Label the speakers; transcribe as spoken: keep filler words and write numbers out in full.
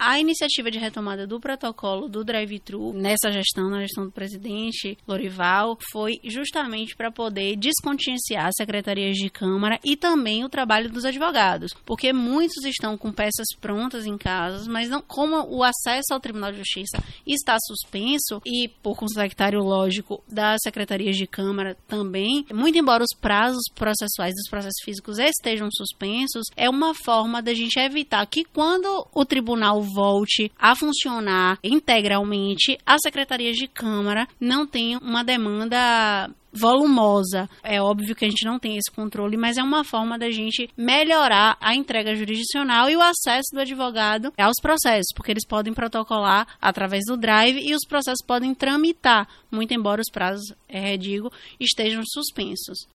Speaker 1: a iniciativa de retomada do protocolo do drive-thru nessa gestão, na gestão do presidente Lorival, foi justamente para poder desconscienciar as secretarias de Câmara e também o trabalho dos advogados, porque muitos estão com peças prontas em casa, mas não, como o acesso ao Tribunal de Justiça está suspenso e por consequentário lógico das secretarias de Câmara também, muito embora os prazos processuais dos processos físicos estejam suspensos, é uma forma da gente evitar que quando o tribunal volte a funcionar integralmente, as secretarias de Câmara não tenham uma demanda volumosa. É óbvio que a gente não tem esse controle, mas é uma forma da gente melhorar a entrega jurisdicional e o acesso do advogado aos processos, porque eles podem protocolar através do drive e os processos podem tramitar, muito embora os prazos, é, digo, estejam suspensos.